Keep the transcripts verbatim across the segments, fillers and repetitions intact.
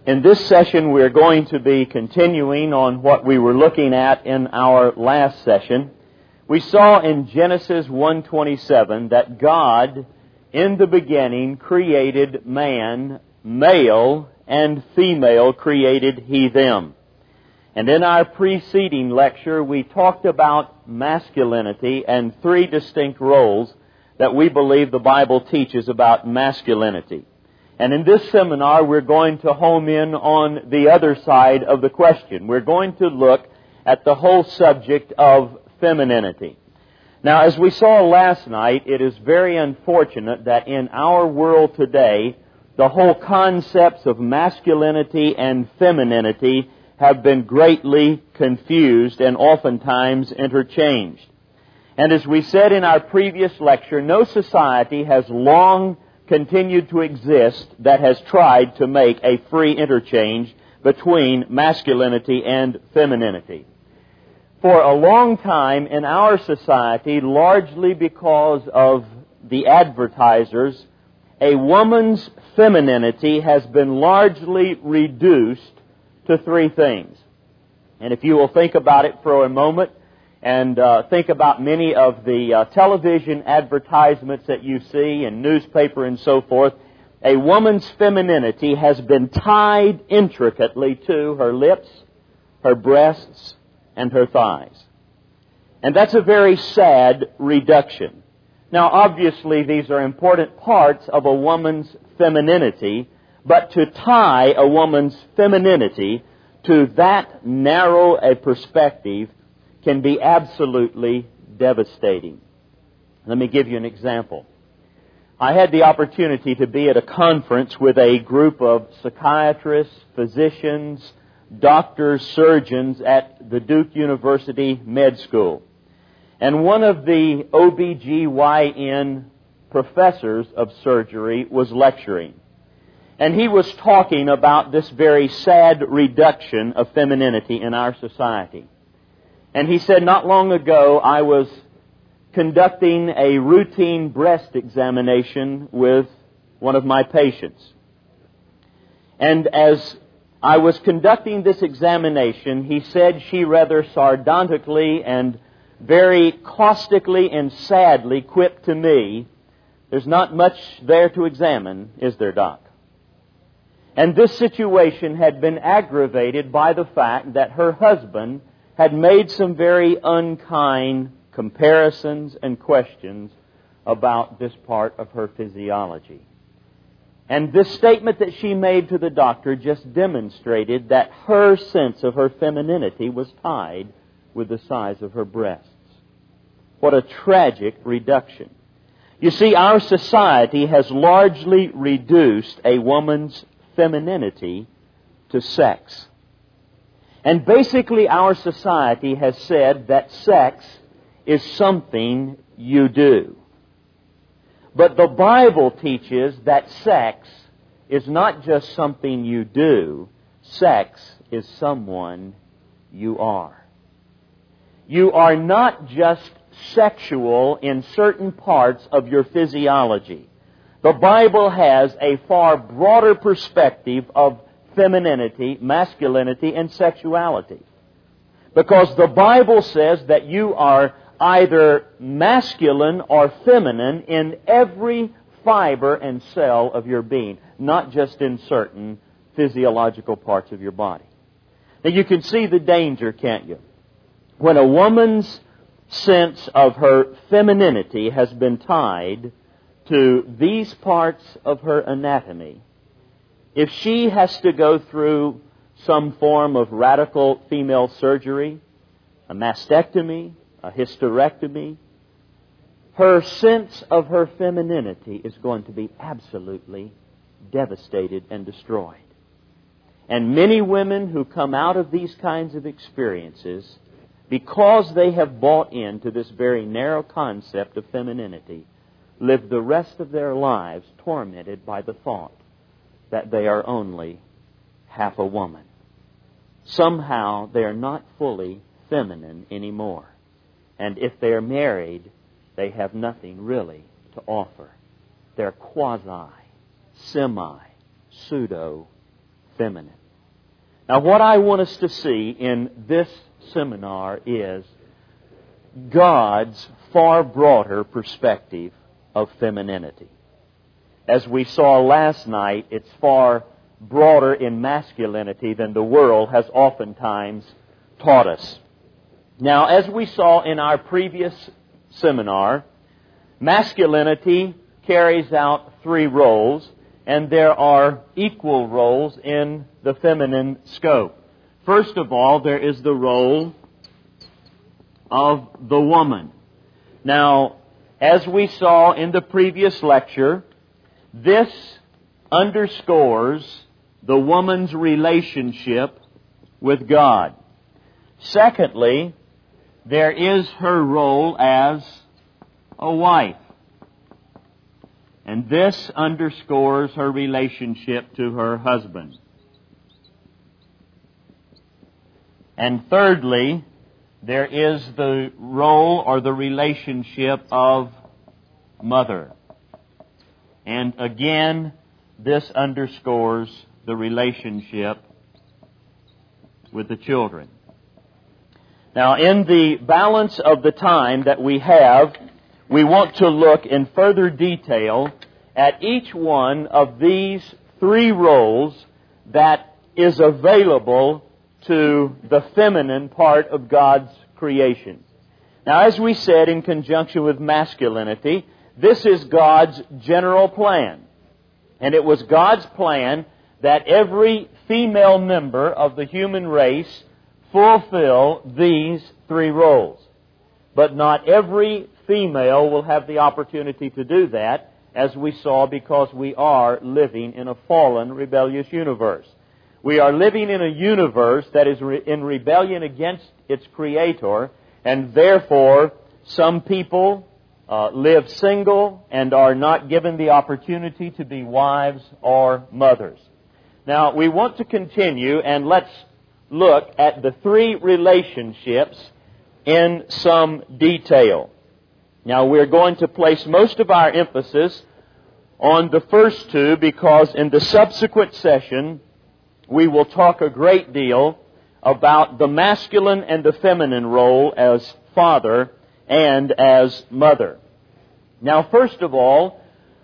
In this session, we're going to be continuing on what we were looking at in our last session. We saw in Genesis one twenty-seven that God, in the beginning, created man, male and female created He them. And in our preceding lecture, we talked about masculinity and three distinct roles that we believe the Bible teaches about masculinity. And in this seminar, we're going to home in on the other side of the question. We're going to look at the whole subject of femininity. Now, as we saw last night, it is very unfortunate that in our world today, the whole concepts of masculinity and femininity have been greatly confused and oftentimes interchanged. And as we said in our previous lecture, no society has long continued to exist that has tried to make a free interchange between masculinity and femininity. For a long time in our society, largely because of the advertisers, a woman's femininity has been largely reduced to three things. And if you will think about it for a moment, and uh, think about many of the uh, television advertisements that you see in newspaper and so forth, a woman's femininity has been tied intricately to her lips, her breasts, and her thighs. And that's a very sad reduction. Now, obviously, these are important parts of a woman's femininity, but to tie a woman's femininity to that narrow a perspective can be absolutely devastating. Let me give you an example. I had the opportunity to be at a conference with a group of psychiatrists, physicians, doctors, surgeons at the Duke University Med School. And one of the O B G Y N professors of surgery was lecturing. And he was talking about this very sad reduction of femininity in our society. And he said, not long ago, I was conducting a routine breast examination with one of my patients. And as I was conducting this examination, he said she rather sardonically and very caustically and sadly quipped to me, "There's not much there to examine, is there, Doc?" And this situation had been aggravated by the fact that her husband had made some very unkind comparisons and questions about this part of her physiology. And this statement that she made to the doctor just demonstrated that her sense of her femininity was tied with the size of her breasts. What a tragic reduction. You see, our society has largely reduced a woman's femininity to sex. And basically our society has said that sex is something you do. But the Bible teaches that sex is not just something you do. Sex is someone you are. You are not just sexual in certain parts of your physiology. The Bible has a far broader perspective of femininity, masculinity, and sexuality. Because the Bible says that you are either masculine or feminine in every fiber and cell of your being, not just in certain physiological parts of your body. Now you can see the danger, can't you? When a woman's sense of her femininity has been tied to these parts of her anatomy, if she has to go through some form of radical female surgery, a mastectomy, a hysterectomy, her sense of her femininity is going to be absolutely devastated and destroyed. And many women who come out of these kinds of experiences, because they have bought into this very narrow concept of femininity, live the rest of their lives tormented by the thought that they are only half a woman. Somehow they are not fully feminine anymore. And if they are married, they have nothing really to offer. They're quasi, semi, pseudo feminine. Now, what I want us to see in this seminar is God's far broader perspective of femininity. As we saw last night, it's far broader in masculinity than the world has oftentimes taught us. Now, as we saw in our previous seminar, masculinity carries out three roles, and there are equal roles in the feminine scope. First of all, there is the role of the woman. Now, as we saw in the previous lecture, this underscores the woman's relationship with God. Secondly, there is her role as a wife. And this underscores her relationship to her husband. And thirdly, there is the role or the relationship of mother. And again, this underscores the relationship with the children. Now, in the balance of the time that we have, we want to look in further detail at each one of these three roles that is available to the feminine part of God's creation. Now, as we said in conjunction with masculinity, this is God's general plan. And it was God's plan that every female member of the human race fulfill these three roles. But not every female will have the opportunity to do that, as we saw, because we are living in a fallen, rebellious universe. We are living in a universe that is re- in rebellion against its Creator, and therefore some people uh, live single and are not given the opportunity to be wives or mothers. Now, we want to continue, and let's look at the three relationships in some detail. Now, we're going to place most of our emphasis on the first two, because in the subsequent session we will talk a great deal about the masculine and the feminine role as father and as mother. Now, first of all,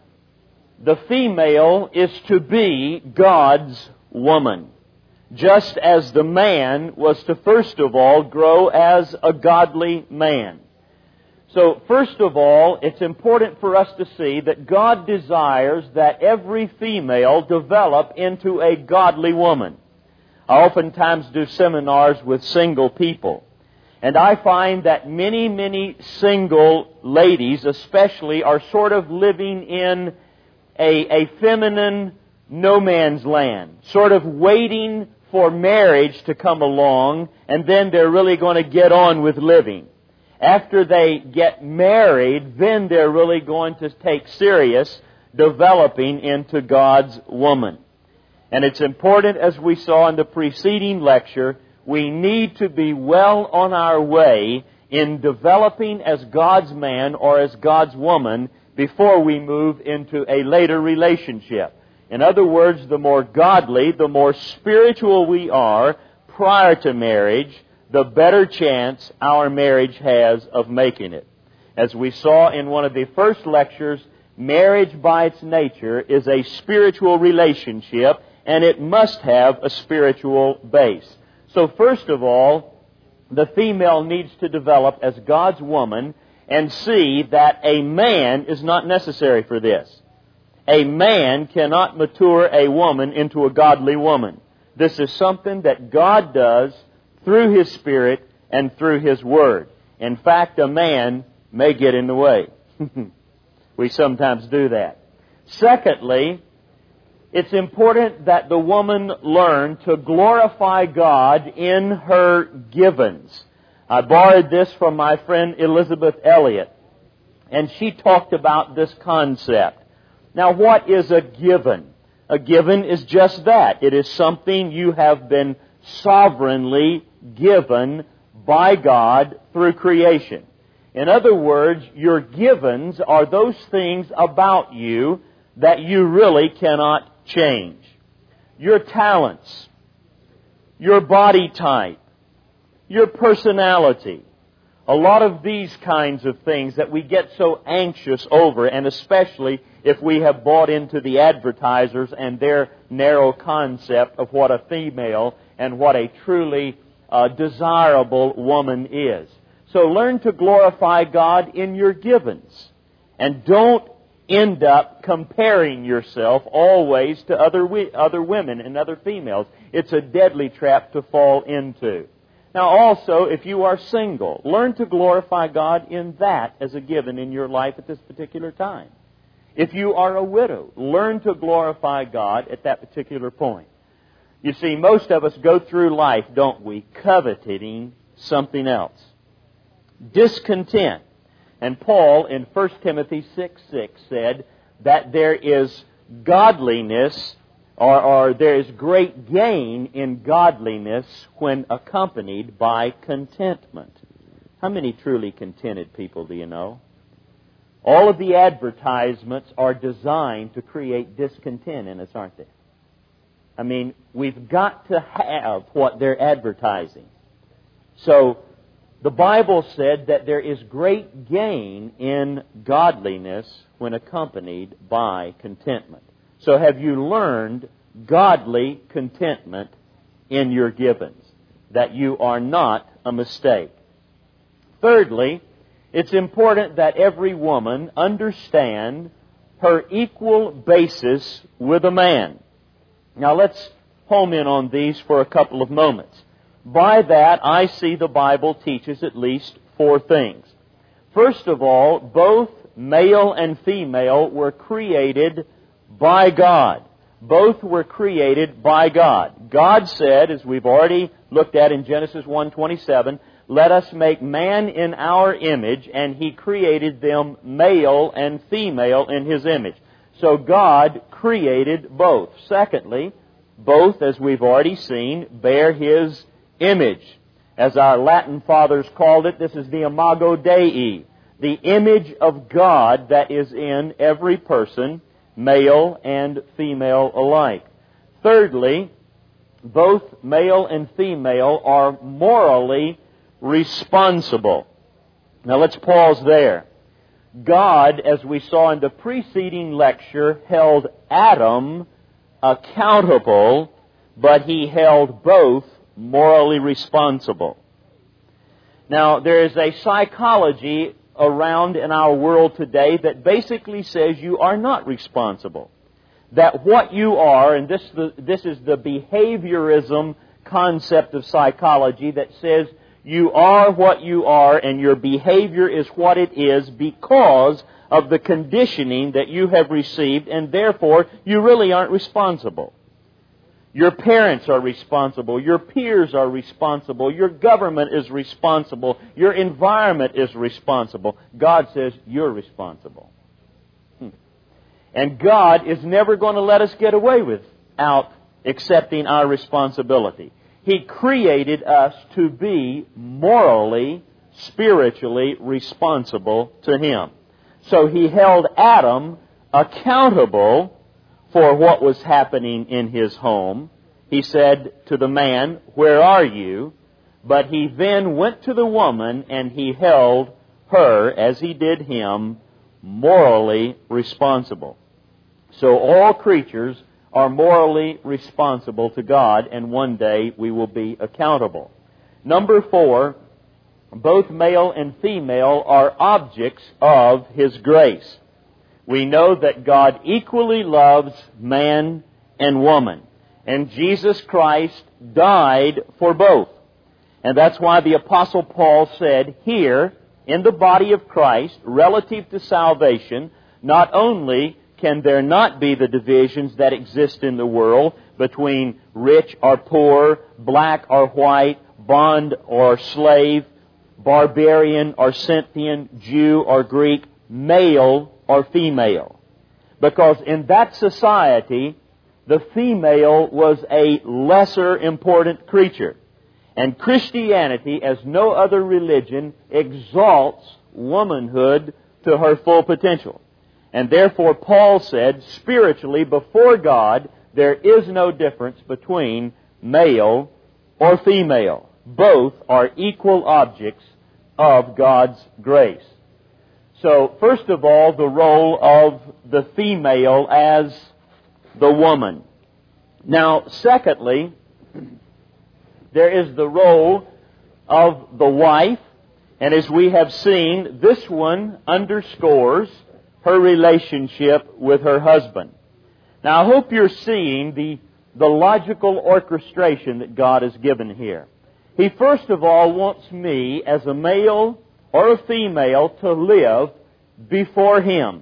the female is to be God's woman, just as the man was to first of all grow as a godly man. So, first of all, it's important for us to see that God desires that every female develop into a godly woman. I oftentimes do seminars with single people, and I find that many, many single ladies especially are sort of living in a, a feminine no man's land, sort of waiting for marriage to come along, and then they're really going to get on with living. After they get married, then they're really going to take serious developing into God's woman. And it's important, as we saw in the preceding lecture, we need to be well on our way in developing as God's man or as God's woman before we move into a later relationship. In other words, the more godly, the more spiritual we are prior to marriage, the better chance our marriage has of making it. As we saw in one of the first lectures, marriage by its nature is a spiritual relationship, and it must have a spiritual base. So first of all, the female needs to develop as God's woman and see that a man is not necessary for this. A man cannot mature a woman into a godly woman. This is something that God does through His Spirit and through His Word. In fact, a man may get in the way. We sometimes do that. Secondly, it's important that the woman learn to glorify God in her givens. I borrowed this from my friend Elizabeth Elliot, and she talked about this concept. Now, what is a given? A given is just that. It is something you have been sovereignly given by God through creation. In other words, your givens are those things about you that you really cannot change. your talents, your body type, your personality. A lot of these kinds of things that we get so anxious over, and especially if we have bought into the advertisers and their narrow concept of what a female and what a truly uh, desirable woman is. So learn to glorify God in your givens. And don't end up comparing yourself always to other we, other women and other females. It's a deadly trap to fall into. Now also, if you are single, learn to glorify God in that as a given in your life at this particular time. If you are a widow, learn to glorify God at that particular point. You see, most of us go through life, don't we, coveting something else. Discontent. And Paul in First Timothy six six said that there is godliness or, or there is great gain in godliness when accompanied by contentment. How many truly contented people do you know? All of the advertisements are designed to create discontent in us, aren't they? I mean, we've got to have what they're advertising. So, the Bible said that there is great gain in godliness when accompanied by contentment. So have you learned godly contentment in your givens? That you are not a mistake. Thirdly, it's important that every woman understand her equal basis with a man. Now let's home in on these for a couple of moments. By that, I see the Bible teaches at least four things. First of all, both male and female were created by God. Both were created by God. God said, as we've already looked at in Genesis one twenty-seven, let us make man in our image, and He created them male and female in His image. So God created both. Secondly, both, as we've already seen, bear His image. As our Latin fathers called it, this is the imago Dei, the image of God that is in every person, male and female alike. Thirdly, both male and female are morally responsible. Now let's pause there. God, as we saw in the preceding lecture, held Adam accountable, but He held both morally responsible. Now, there is a psychology around in our world today that basically says you are not responsible. That what you are, and this, the, this is the behaviorism concept of psychology that says you are what you are and your behavior is what it is because of the conditioning that you have received, and therefore you really aren't responsible. Your parents are responsible. Your peers are responsible. Your government is responsible. Your environment is responsible. God says you're responsible. Hmm. And God is never going to let us get away without accepting our responsibility. He created us to be morally, spiritually responsible to Him. So He held Adam accountable for what was happening in his home. He said to the man, "Where are you?" But He then went to the woman and He held her, as He did him, morally responsible. So all creatures are morally responsible to God, and one day we will be accountable. Number four, both male and female are objects of His grace. We know that God equally loves man and woman. And Jesus Christ died for both. And that's why the Apostle Paul said here, in the body of Christ, relative to salvation, not only can there not be the divisions that exist in the world between rich or poor, black or white, bond or slave, barbarian or Scythian, Jew or Greek, male or female. Because in that society, the female was a lesser important creature. And Christianity, as no other religion, exalts womanhood to her full potential. And therefore Paul said, spiritually, before God, There is no difference between male or female. Both are equal objects of God's grace. So, first of all, the role of the female as the woman. Now, secondly, there is the role of the wife, and as we have seen, this one underscores her relationship with her husband. Now, I hope you're seeing the, the logical orchestration that God has given here. He first of all wants me, as a male or a female, to live before Him.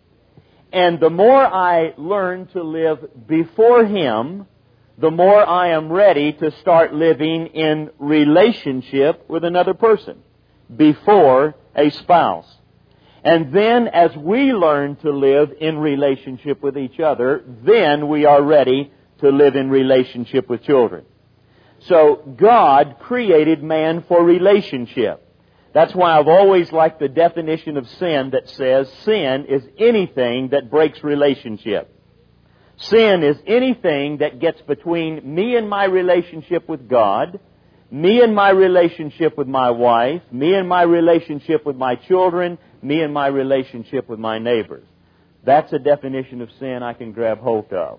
And the more I learn to live before Him, the more I am ready to start living in relationship with another person, before a spouse. And then as we learn to live in relationship with each other, then we are ready to live in relationship with children. So God created man for relationship. That's why I've always liked the definition of sin that says sin is anything that breaks relationship. Sin is anything that gets between me and my relationship with God, me and my relationship with my wife, me and my relationship with my children, me and my relationship with my neighbors. That's a definition of sin I can grab hold of.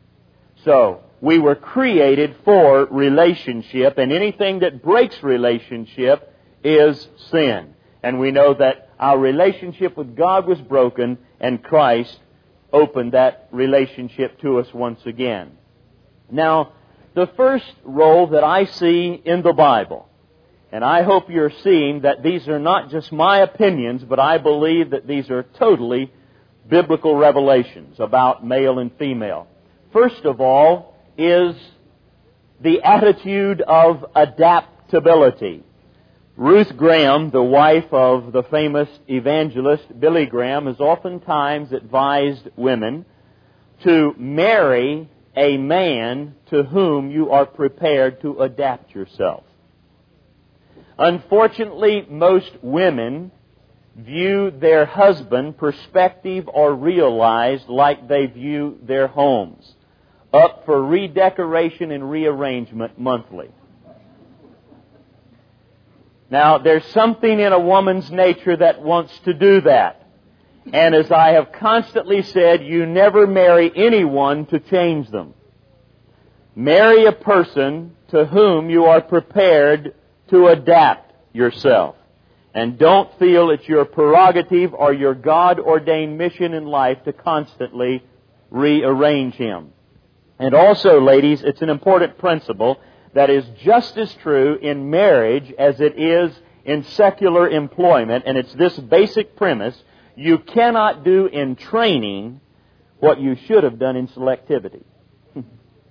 So, we were created for relationship, and anything that breaks relationship is sin. And we know that our relationship with God was broken, and Christ opened that relationship to us once again. Now, the first role that I see in the Bible, and I hope you're seeing that these are not just my opinions, but I believe that these are totally biblical revelations about male and female. First of all is the attitude of adaptability. Ruth Graham, the wife of the famous evangelist Billy Graham, has oftentimes advised women to marry a man to whom you are prepared to adapt yourself. Unfortunately, most women view their husband, perspective or realized, like they view their homes, up for redecoration and rearrangement monthly. Now, there's something in a woman's nature that wants to do that. And as I have constantly said, you never marry anyone to change them. Marry a person to whom you are prepared to adapt yourself. And don't feel it's your prerogative or your God-ordained mission in life to constantly rearrange him. And also, ladies, it's an important principle that is just as true in marriage as it is in secular employment, and it's this basic premise: you cannot do in training what you should have done in selectivity. Now,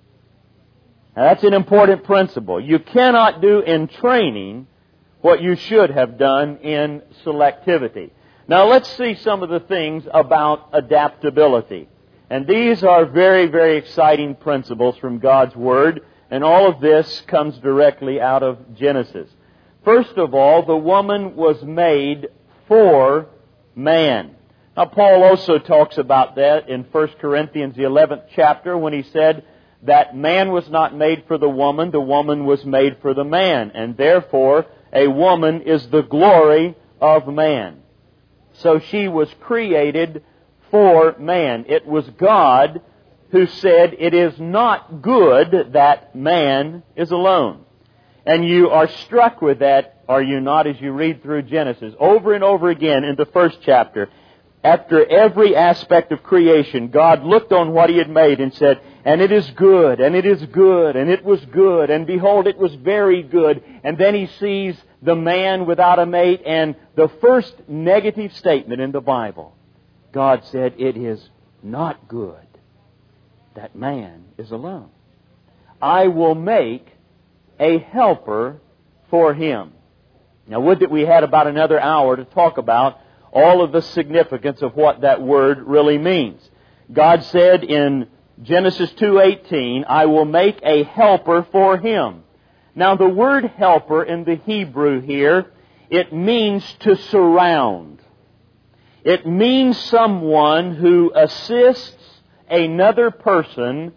that's an important principle. You cannot do in training what you should have done in selectivity. Now, let's see some of the things about adaptability. And these are very, very exciting principles from God's Word. And all of this comes directly out of Genesis. First of all, the woman was made for man. Now, Paul also talks about that in First Corinthians, the eleventh chapter, when he said that man was not made for the woman, the woman was made for the man. And therefore, a woman is the glory of man. So she was created for man. It was God who said, it is not good that man is alone. And you are struck with that, are you not, as you read through Genesis over and over again in the first chapter. After every aspect of creation, God looked on what He had made and said, and it is good, and it is good, and it was good, and behold, it was very good. And then He sees the man without a mate, and the first negative statement in the Bible, God said, it is not good that man is alone. I will make a helper for him. Now, would that we had about another hour to talk about all of the significance of what that word really means. God said in Genesis two eighteen, I will make a helper for him. Now, the word helper in the Hebrew here, it means to surround. It means someone who assists another person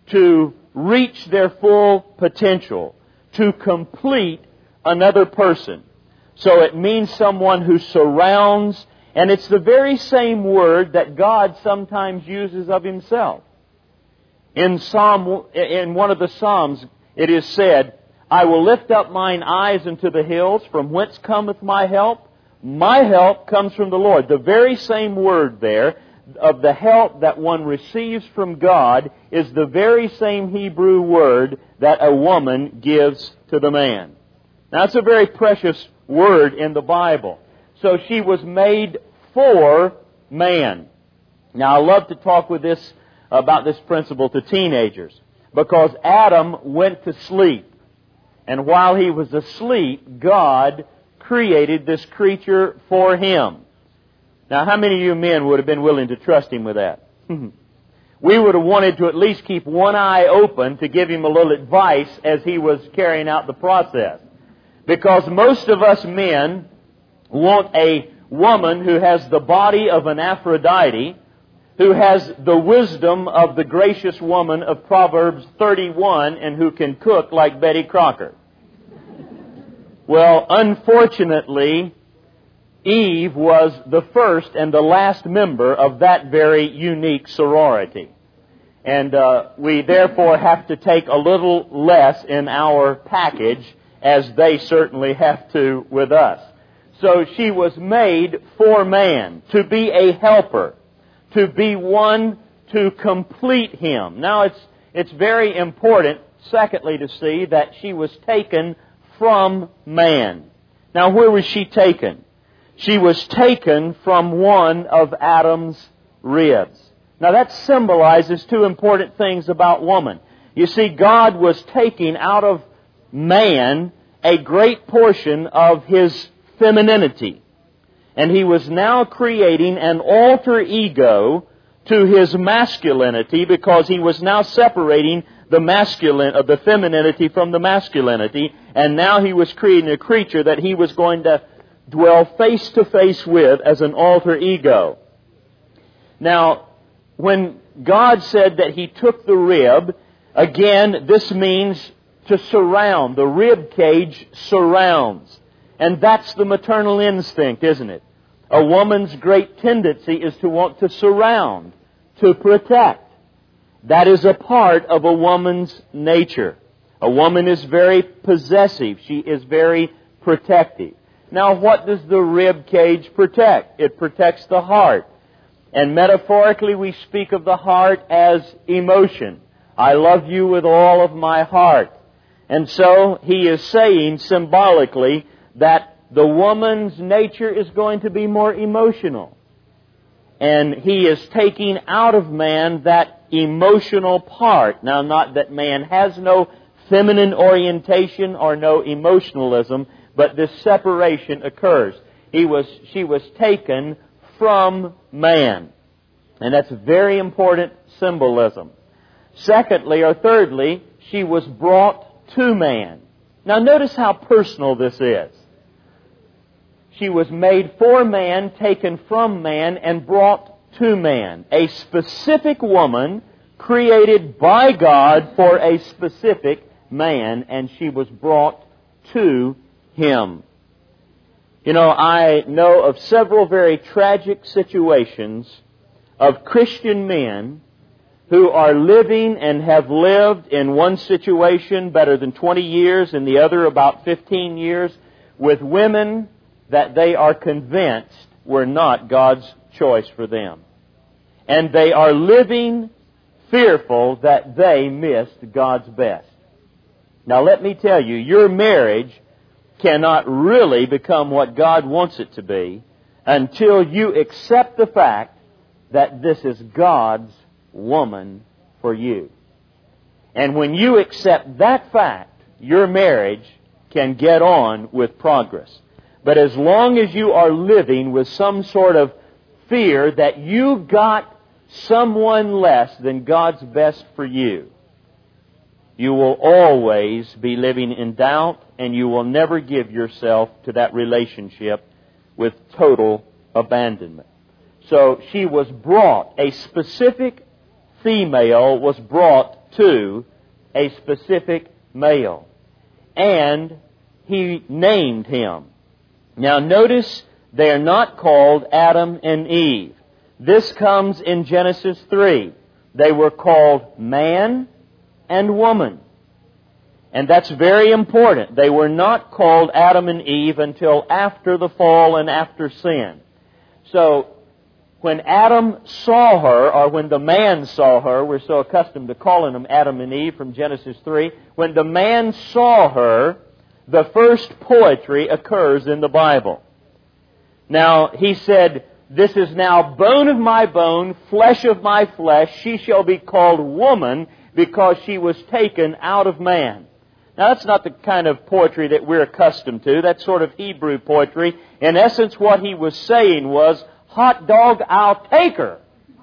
to reach their full potential, to complete another person. So it means someone who surrounds, and it's the very same word that God sometimes uses of Himself. In Psalm, in one of the Psalms, it is said, I will lift up mine eyes unto the hills, from whence cometh my help? My help comes from the Lord. The very same word there of the help that one receives from God is the very same Hebrew word that a woman gives to the man. Now, it's a very precious word in the Bible. So she was made for man. Now, I love to talk with this about this principle to teenagers, because Adam went to sleep. And while he was asleep, God created this creature for him. Now, how many of you men would have been willing to trust Him with that? We would have wanted to at least keep one eye open to give Him a little advice as He was carrying out the process. Because most of us men want a woman who has the body of an Aphrodite, who has the wisdom of the gracious woman of Proverbs thirty-one, and who can cook like Betty Crocker. Well, unfortunately, Eve was the first and the last member of that very unique sorority. And uh, we therefore have to take a little less in our package, as they certainly have to with us. So she was made for man, to be a helper, to be one to complete him. Now, it's it's very important, secondly, to see that she was taken from man. Now, where was she taken? She was taken from one of Adam's ribs. Now, that symbolizes two important things about woman. You see, God was taking out of man a great portion of his femininity. And He was now creating an alter ego to his masculinity, because He was now separating the masculine of the femininity from the masculinity, and now He was creating a creature that He was going to dwell face to face with as an alter ego. Now, when God said that He took the rib, again, this means to surround. The rib cage surrounds. And that's the maternal instinct, isn't it? A woman's great tendency is to want to surround, to protect. That is a part of a woman's nature. A woman is very possessive. She is very protective. Now, what does the rib cage protect? It protects the heart. And metaphorically, we speak of the heart as emotion. I love you with all of my heart. And so He is saying symbolically that the woman's nature is going to be more emotional. And He is taking out of man that emotional part. Now, not that man has no feminine orientation or no emotionalism, but this separation occurs. He was, she was taken from man. And that's very important symbolism. Secondly, or thirdly, she was brought to man. Now, notice how personal this is. She was made for man, taken from man, and brought to man. A specific woman created by God for a specific man, and she was brought to Him. You know, I know of several very tragic situations of Christian men who are living and have lived in one situation better than twenty years, in the other about fifteen years, with women that they are convinced were not God's choice for them. And they are living fearful that they missed God's best. Now, let me tell you, your marriage cannot really become what God wants it to be until you accept the fact that this is God's woman for you. And when you accept that fact, your marriage can get on with progress. But as long as you are living with some sort of fear that you got someone less than God's best for you, you will always be living in doubt, and you will never give yourself to that relationship with total abandonment. So she was brought, a specific female was brought to a specific male. And He named him. Now notice they are not called Adam and Eve. This comes in Genesis three. They were called man and woman. And that's very important. They were not called Adam and Eve until after the fall and after sin. So, when Adam saw her, or when the man saw her, we're so accustomed to calling them Adam and Eve from Genesis three, when the man saw her, the first poetry occurs in the Bible. Now, he said, "This is now bone of my bone, flesh of my flesh. She shall be called woman because she was taken out of man." Now, that's not the kind of poetry that we're accustomed to. That's sort of Hebrew poetry. In essence, what he was saying was, hot dog, I'll take her.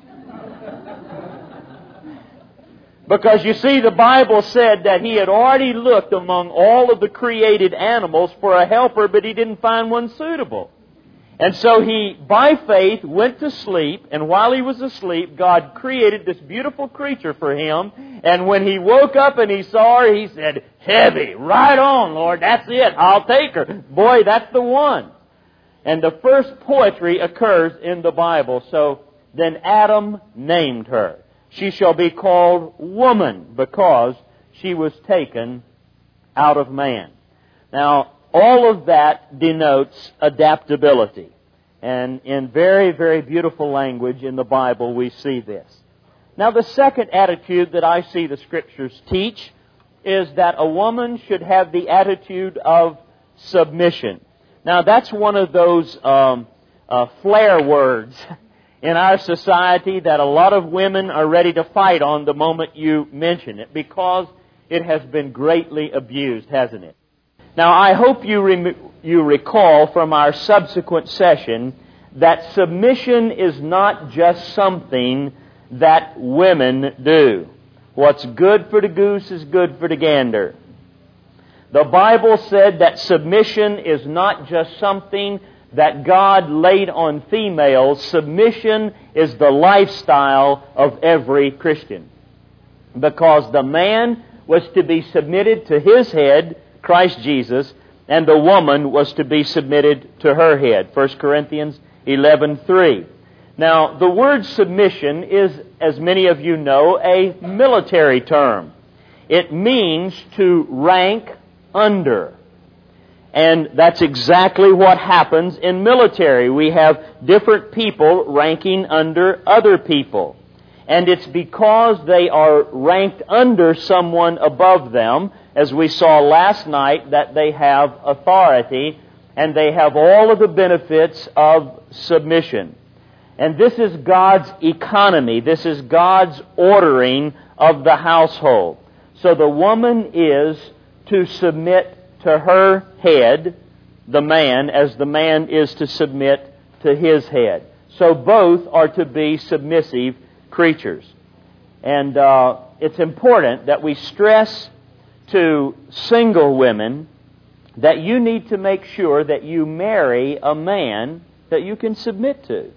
Because you see, the Bible said that he had already looked among all of the created animals for a helper, but he didn't find one suitable. And so he, by faith, went to sleep, and while he was asleep, God created this beautiful creature for him. And when he woke up and he saw her, he said, "Heavy, right on, Lord, that's it, I'll take her. Boy, that's the one." And the first poetry occurs in the Bible. So then Adam named her. She shall be called woman because she was taken out of man. Now, all of that denotes adaptability. And in very, very beautiful language in the Bible, we see this. Now, the second attitude that I see the Scriptures teach is that a woman should have the attitude of submission. Now, that's one of those um, uh, flair words in our society that a lot of women are ready to fight on the moment you mention it, because it has been greatly abused, hasn't it? Now, I hope you rem- you recall from our subsequent session that submission is not just something that women do. What's good for the goose is good for the gander. The Bible said that submission is not just something that God laid on females. Submission is the lifestyle of every Christian. Because the man was to be submitted to his head, Christ Jesus, and the woman was to be submitted to her head. First Corinthians eleven three. Now, the word submission is, as many of you know, a military term. It means to rank under. And that's exactly what happens in military. We have different people ranking under other people. And it's because they are ranked under someone above them, as we saw last night, that they have authority and they have all of the benefits of submission. And this is God's economy. This is God's ordering of the household. So the woman is to submit to her head, the man, as the man is to submit to his head. So both are to be submissive creatures. And uh, it's important that we stress to single women that you need to make sure that you marry a man that you can submit to.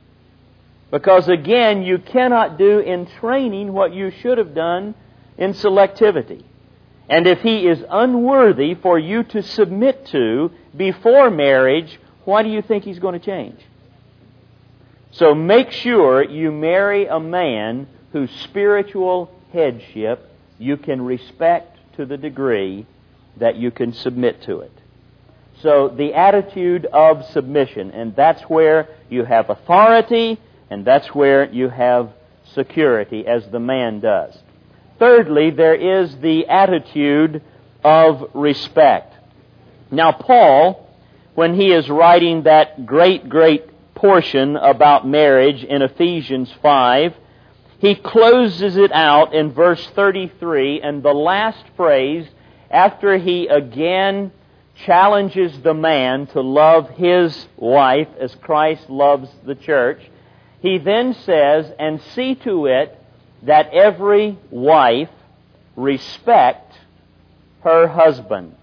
Because again, you cannot do in training what you should have done in selectivity. And if he is unworthy for you to submit to before marriage, why do you think he's going to change? So make sure you marry a man whose spiritual headship you can respect to the degree that you can submit to it. So the attitude of submission, and that's where you have authority, and that's where you have security, as the man does. Thirdly, there is the attitude of respect. Now, Paul, when he is writing that great, great portion about marriage in Ephesians five, he closes it out in verse thirty-three, and the last phrase, after he again challenges the man to love his wife as Christ loves the church, he then says, "And see to it that every wife respect her husband."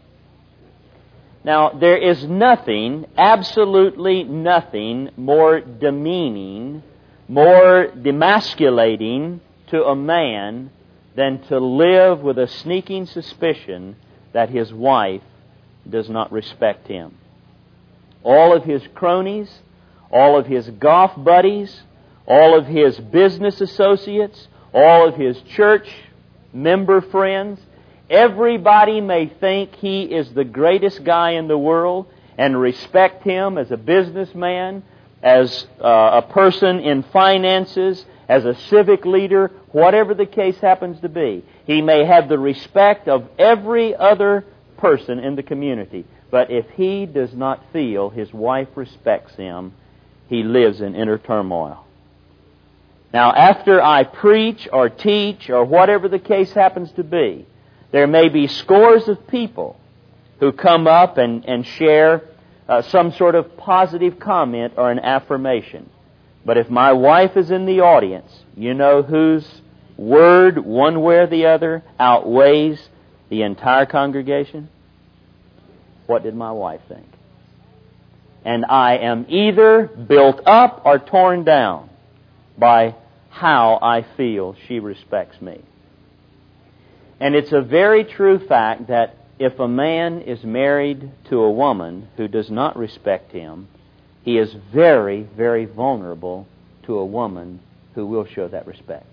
Now, there is nothing, absolutely nothing, more demeaning, more demasculating to a man than to live with a sneaking suspicion that his wife does not respect him. All of his cronies, all of his golf buddies, all of his business associates, all of his church member friends, everybody may think he is the greatest guy in the world and respect him as a businessman, as uh, a person in finances, as a civic leader, whatever the case happens to be. He may have the respect of every other person in the community. But if he does not feel his wife respects him, he lives in inner turmoil. Now, after I preach or teach or whatever the case happens to be, there may be scores of people who come up and, and share uh, some sort of positive comment or an affirmation. But if my wife is in the audience, you know whose word, one way or the other, outweighs the entire congregation? What did my wife think? And I am either built up or torn down by how I feel she respects me. And it's a very true fact that if a man is married to a woman who does not respect him, he is very, very vulnerable to a woman who will show that respect.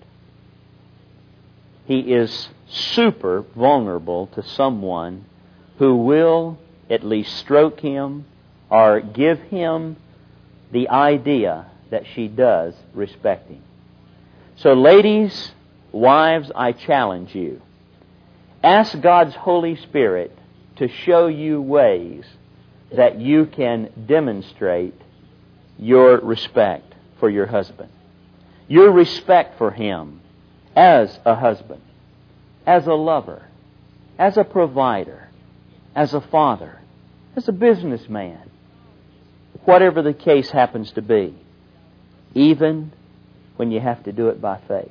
He is super vulnerable to someone who will at least stroke him or give him the idea that she does respect him. So ladies, wives, I challenge you. Ask God's Holy Spirit to show you ways that you can demonstrate your respect for your husband. Your respect for him as a husband, as a lover, as a provider, as a father, as a businessman, whatever the case happens to be, even when you have to do it by faith.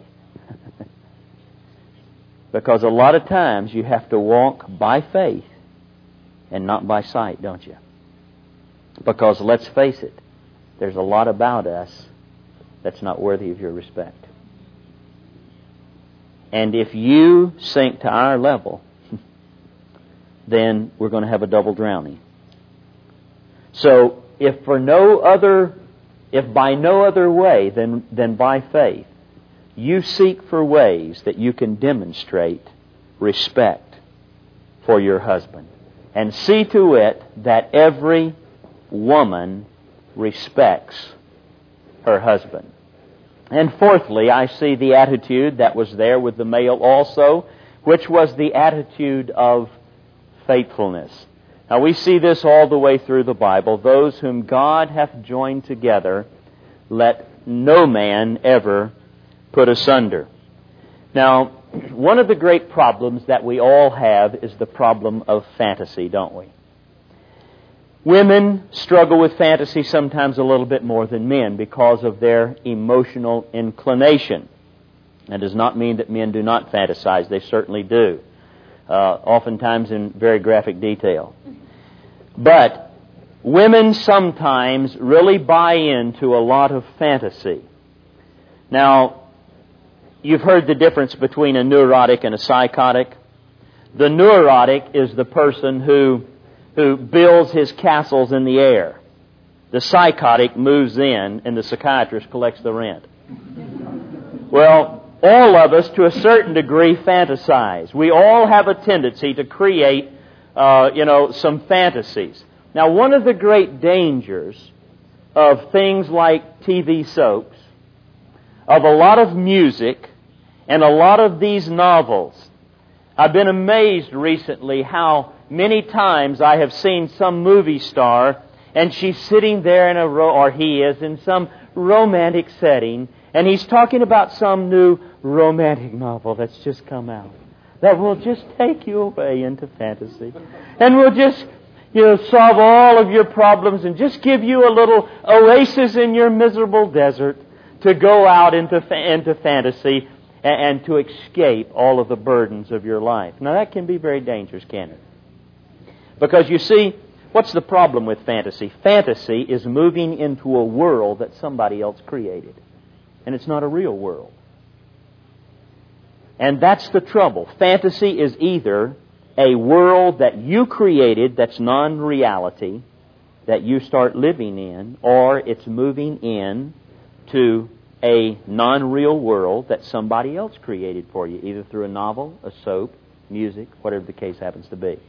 Because a lot of times you have to walk by faith and not by sight, don't you? Because let's face it, there's a lot about us that's not worthy of your respect. And if you sink to our level, then we're going to have a double drowning. So, if for no other, if by no other way than, than by faith, you seek for ways that you can demonstrate respect for your husband. And see to it that every woman respects her husband. And fourthly, I see the attitude that was there with the male also, which was the attitude of faithfulness. Now we see this all the way through the Bible. Those whom God hath joined together, let no man ever put asunder. Now, one of the great problems that we all have is the problem of fantasy, don't we? Women struggle with fantasy sometimes a little bit more than men because of their emotional inclination. That does not mean that men do not fantasize. They certainly do, uh, oftentimes in very graphic detail. But women sometimes really buy into a lot of fantasy. Now, you've heard the difference between a neurotic and a psychotic. The neurotic is the person who who builds his castles in the air. The psychotic moves in and the psychiatrist collects the rent. Well, all of us to a certain degree fantasize. We all have a tendency to create, uh, you know, some fantasies. Now, one of the great dangers of things like T V soaps, of a lot of music, and a lot of these novels, I've been amazed recently how many times I have seen some movie star and she's sitting there in a ro- or he is in some romantic setting and he's talking about some new romantic novel that's just come out that will just take you away into fantasy and will just, you know, solve all of your problems and just give you a little oasis in your miserable desert to go out into fa- into fantasy and, and to escape all of the burdens of your life. Now that can be very dangerous, can't it? Because you see, what's the problem with fantasy? Fantasy is moving into a world that somebody else created. And it's not a real world. And that's the trouble. Fantasy is either a world that you created that's non-reality, that you start living in, or it's moving in to a non-real world that somebody else created for you, either through a novel, a soap, music, whatever the case happens to be.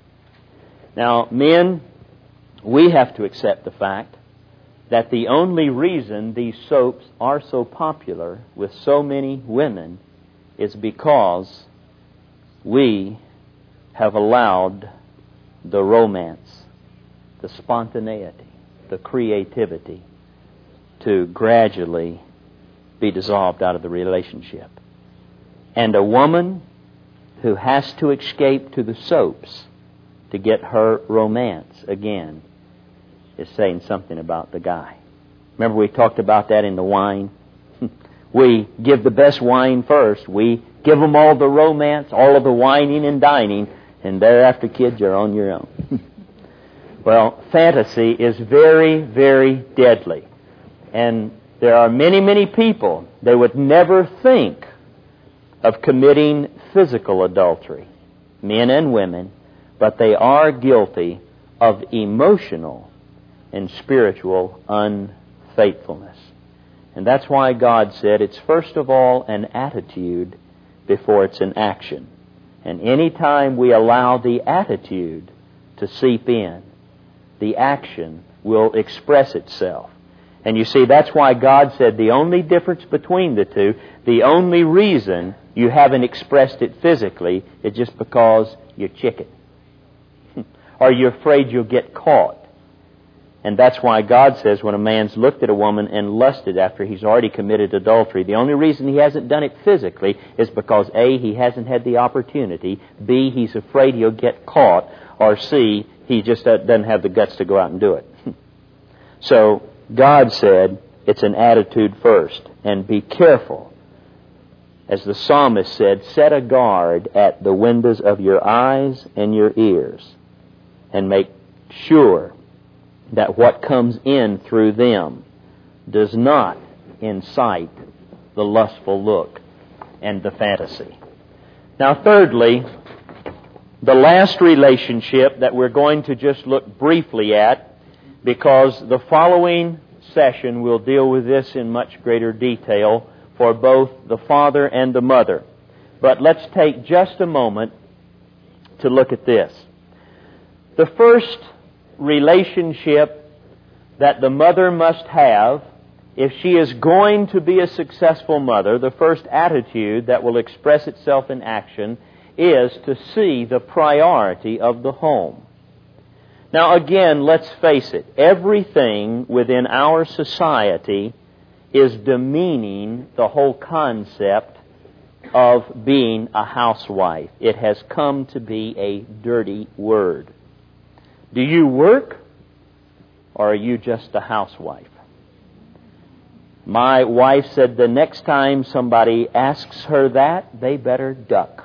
Now, men, we have to accept the fact that the only reason these soaps are so popular with so many women is because we have allowed the romance, the spontaneity, the creativity to gradually be dissolved out of the relationship. And a woman who has to escape to the soaps to get her romance again is saying something about the guy. Remember we talked about that in the wine? We give the best wine first. We give them all the romance, all of the wining and dining, and thereafter, kids, you're on your own. Well, fantasy is very, very deadly. And there are many, many people that would never think of committing physical adultery, men and women, but they are guilty of emotional and spiritual unfaithfulness. And that's why God said it's first of all an attitude before it's an action. And any time we allow the attitude to seep in, the action will express itself. And you see, that's why God said the only difference between the two, the only reason you haven't expressed it physically is just because you're chicken. Or you're afraid you'll get caught. And that's why God says when a man's looked at a woman and lusted after he's already committed adultery, the only reason he hasn't done it physically is because A, he hasn't had the opportunity, B, he's afraid he'll get caught, or C, he just doesn't have the guts to go out and do it. So God said it's an attitude first, and be careful. As the psalmist said, set a guard at the windows of your eyes and your ears, and make sure that what comes in through them does not incite the lustful look and the fantasy. Now, thirdly, the last relationship that we're going to just look briefly at, because the following session will deal with this in much greater detail for both the father and the mother. But let's take just a moment to look at this. The first relationship that the mother must have, if she is going to be a successful mother, the first attitude that will express itself in action is to see the priority of the home. Now again, let's face it, everything within our society is demeaning the whole concept of being a housewife. It has come to be a dirty word. Do you work, or are you just a housewife? My wife said the next time somebody asks her that, they better duck.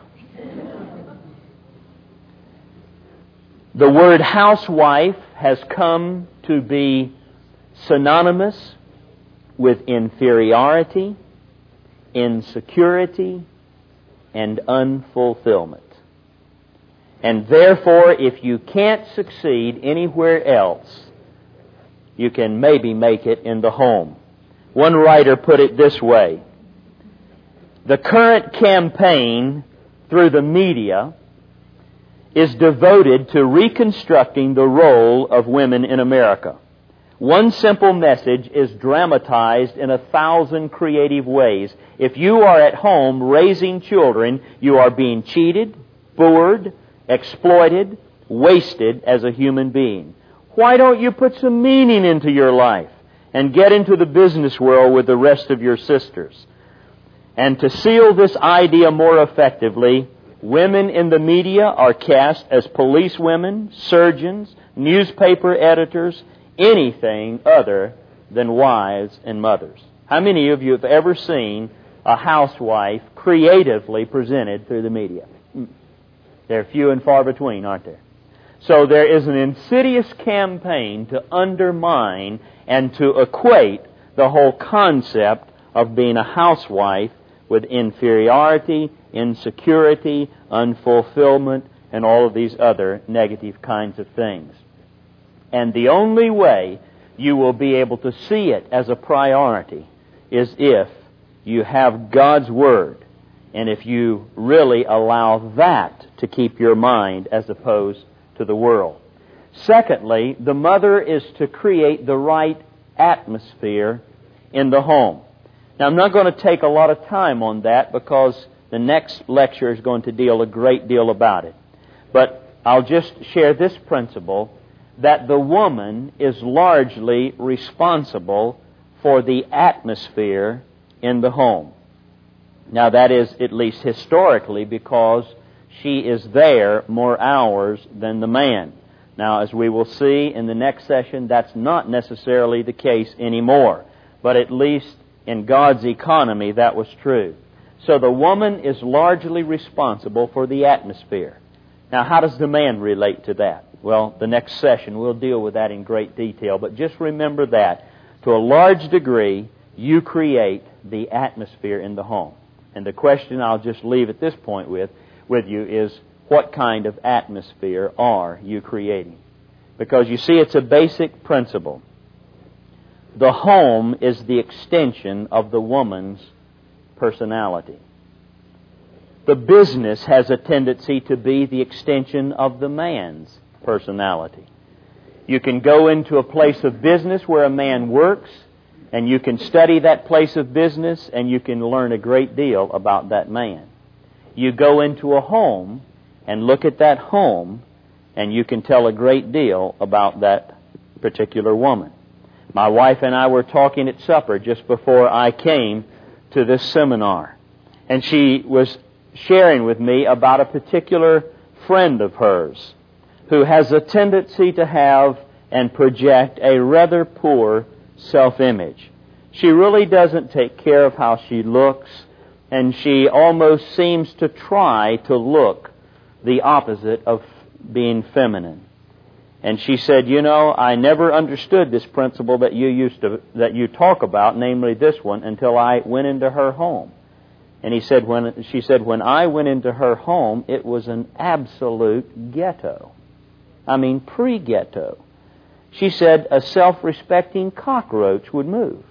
The word housewife has come to be synonymous with inferiority, insecurity, and unfulfillment. And therefore, if you can't succeed anywhere else, you can maybe make it in the home. One writer put it this way: the current campaign through the media is devoted to reconstructing the role of women in America. One simple message is dramatized in a thousand creative ways. If you are at home raising children, you are being cheated, bored, exploited, wasted as a human being. Why don't you put some meaning into your life and get into the business world with the rest of your sisters? And to seal this idea more effectively, women in the media are cast as policewomen, surgeons, newspaper editors, anything other than wives and mothers. How many of you have ever seen a housewife creatively presented through the media? They're few and far between, aren't there? So there is an insidious campaign to undermine and to equate the whole concept of being a housewife with inferiority insecurity, unfulfillment, and all of these other negative kinds of things. And the only way you will be able to see it as a priority is if you have God's Word, and if you really allow that to keep your mind as opposed to the world. Secondly, the mother is to create the right atmosphere in the home. Now, I'm not going to take a lot of time on that because the next lecture is going to deal a great deal about it. But I'll just share this principle, that the woman is largely responsible for the atmosphere in the home. Now, that is at least historically because she is there more hours than the man. Now, as we will see in the next session, that's not necessarily the case anymore. But at least in God's economy, that was true. So the woman is largely responsible for the atmosphere. Now, how does the man relate to that? Well, the next session we'll deal with that in great detail. But just remember that, to a large degree, you create the atmosphere in the home. And the question I'll just leave at this point with, with you is, what kind of atmosphere are you creating? Because you see, it's a basic principle. The home is the extension of the woman's personality. The business has a tendency to be the extension of the man's personality. You can go into a place of business where a man works, and you can study that place of business, and you can learn a great deal about that man. You go into a home and look at that home, and you can tell a great deal about that particular woman. My wife and I were talking at supper just before I came to this seminar, and she was sharing with me about a particular friend of hers who has a tendency to have and project a rather poor self-image. She really doesn't take care of how she looks, and she almost seems to try to look the opposite of being feminine. And she said, you know, I never understood this principle that you used to, that you talk about, namely this one, until I went into her home. And he said, when she said, when I went into her home, it was an absolute ghetto. I mean, pre-ghetto. She said a self-respecting cockroach would move.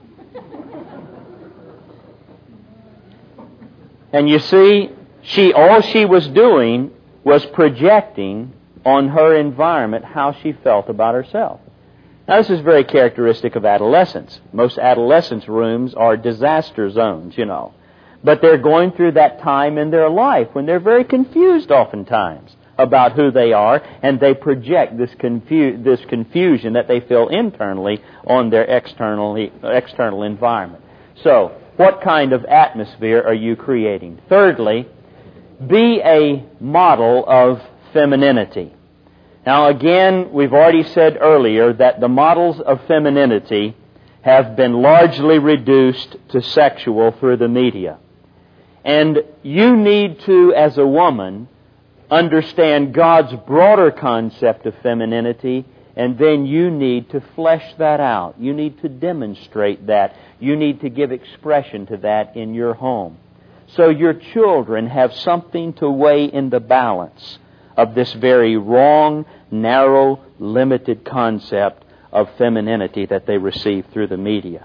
And you see, she all she was doing was projecting on her environment how she felt about herself. Now, this is very characteristic of adolescence. Most adolescents' rooms are disaster zones, you know. But they're going through that time in their life when they're very confused oftentimes about who they are, and they project this, confu- this confusion that they feel internally on their externally, external environment. So, what kind of atmosphere are you creating? Thirdly, be a model of femininity. Now again, we've already said earlier that the models of femininity have been largely reduced to sexual through the media. And you need to, as a woman, understand God's broader concept of femininity, and then you need to flesh that out. You need to demonstrate that. You need to give expression to that in your home. So your children have something to weigh in the balance of this very wrong, narrow, limited concept of femininity that they receive through the media.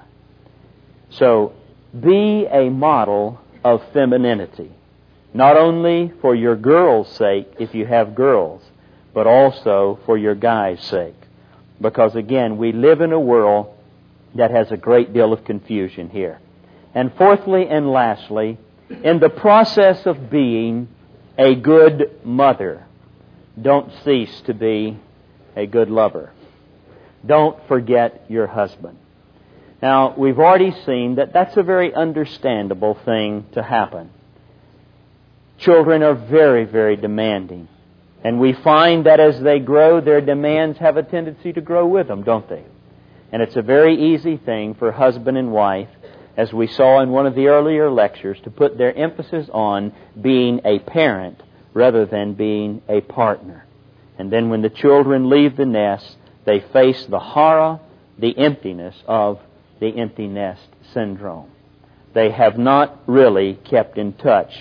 So be a model of femininity, not only for your girls' sake, if you have girls, but also for your guys' sake. Because again, we live in a world that has a great deal of confusion here. And fourthly and lastly, in the process of being a good mother, don't cease to be a good lover. Don't forget your husband. Now, we've already seen that that's a very understandable thing to happen. Children are very, very demanding. And we find that as they grow, their demands have a tendency to grow with them, don't they? And it's a very easy thing for husband and wife, as we saw in one of the earlier lectures, to put their emphasis on being a parent rather than being a partner. And then when the children leave the nest, they face the horror, the emptiness of the empty nest syndrome. They have not really kept in touch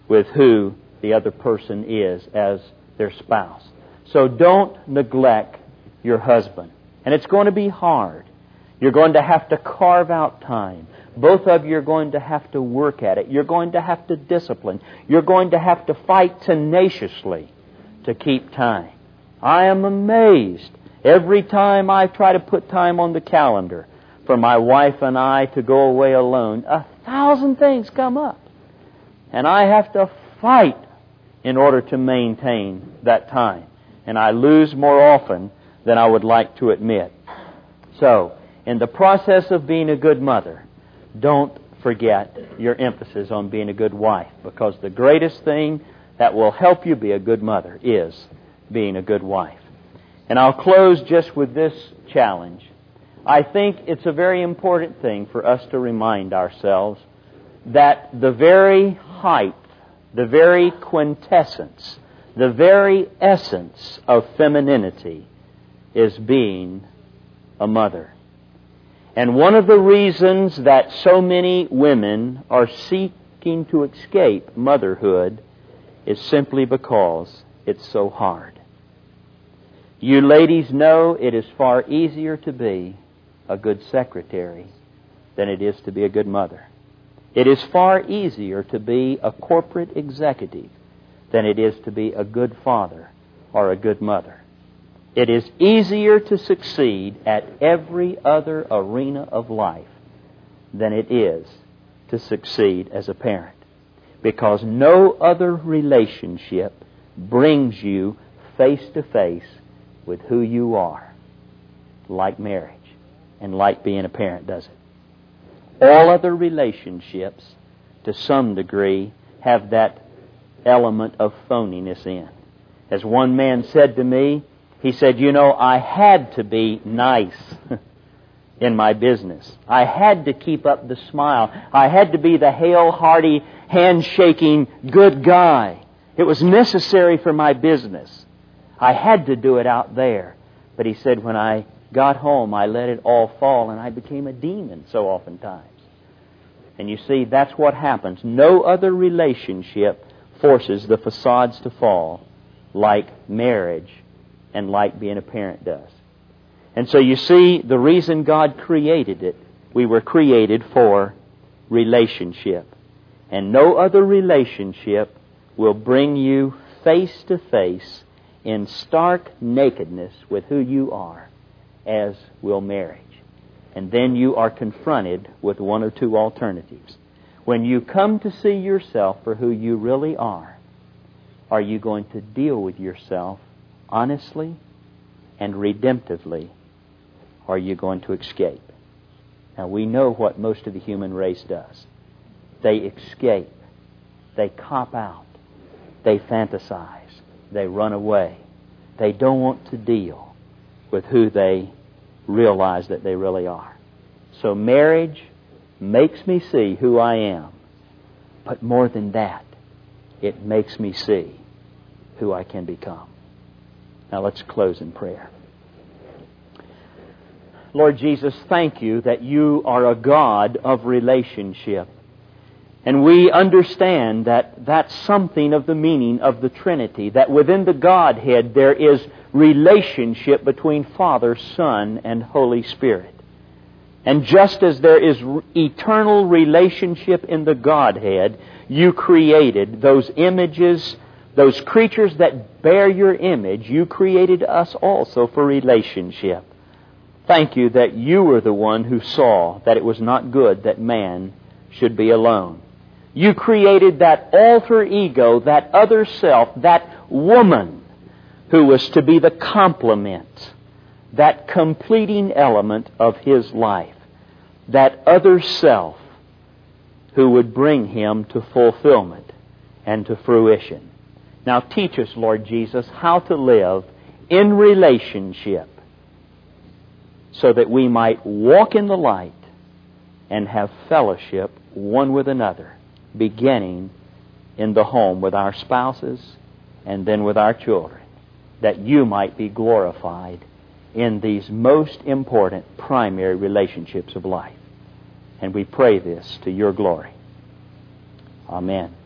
with who the other person is as their spouse. So don't neglect your husband. And it's going to be hard. You're going to have to carve out time. Both of you are going to have to work at it. You're going to have to discipline. You're going to have to fight tenaciously to keep time. I am amazed every time I try to put time on the calendar for my wife and I to go away alone. A thousand things come up. And I have to fight in order to maintain that time. And I lose more often than I would like to admit. So, in the process of being a good mother, don't forget your emphasis on being a good wife, because the greatest thing that will help you be a good mother is being a good wife. And I'll close just with this challenge. I think it's a very important thing for us to remind ourselves that the very height, the very quintessence, the very essence of femininity is being a mother. And one of the reasons that so many women are seeking to escape motherhood is simply because it's so hard. You ladies know it is far easier to be a good secretary than it is to be a good mother. It is far easier to be a corporate executive than it is to be a good father or a good mother. It is easier to succeed at every other arena of life than it is to succeed as a parent, because no other relationship brings you face to face with who you are like marriage and like being a parent does it. All other relationships, to some degree, have that element of phoniness in. As one man said to me, he said, you know, I had to be nice in my business. I had to keep up the smile. I had to be the hale, hearty, handshaking, good guy. It was necessary for my business. I had to do it out there. But he said, when I got home, I let it all fall, and I became a demon so oftentimes. And you see, that's what happens. No other relationship forces the facades to fall like marriage and like being a parent does. And so you see, the reason God created it, we were created for relationship. And no other relationship will bring you face to face in stark nakedness with who you are as will marriage. And then you are confronted with one or two alternatives. When you come to see yourself for who you really are, are you going to deal with yourself honestly and redemptively, or are you going to escape? Now, we know what most of the human race does. They escape. They cop out. They fantasize. They run away. They don't want to deal with who they realize that they really are. So marriage makes me see who I am. But more than that, it makes me see who I can become. Now let's close in prayer. Lord Jesus, thank you that you are a God of relationship. And we understand that that's something of the meaning of the Trinity, that within the Godhead there is relationship between Father, Son, and Holy Spirit. And just as there is eternal relationship in the Godhead, you created those images, those creatures that bear your image. You created us also for relationship. Thank you that you were the one who saw that it was not good that man should be alone. You created that alter ego, that other self, that woman who was to be the complement, that completing element of his life, that other self who would bring him to fulfillment and to fruition. Now teach us, Lord Jesus, how to live in relationship so that we might walk in the light and have fellowship one with another, beginning in the home with our spouses and then with our children, that you might be glorified in these most important primary relationships of life. And we pray this to your glory. Amen.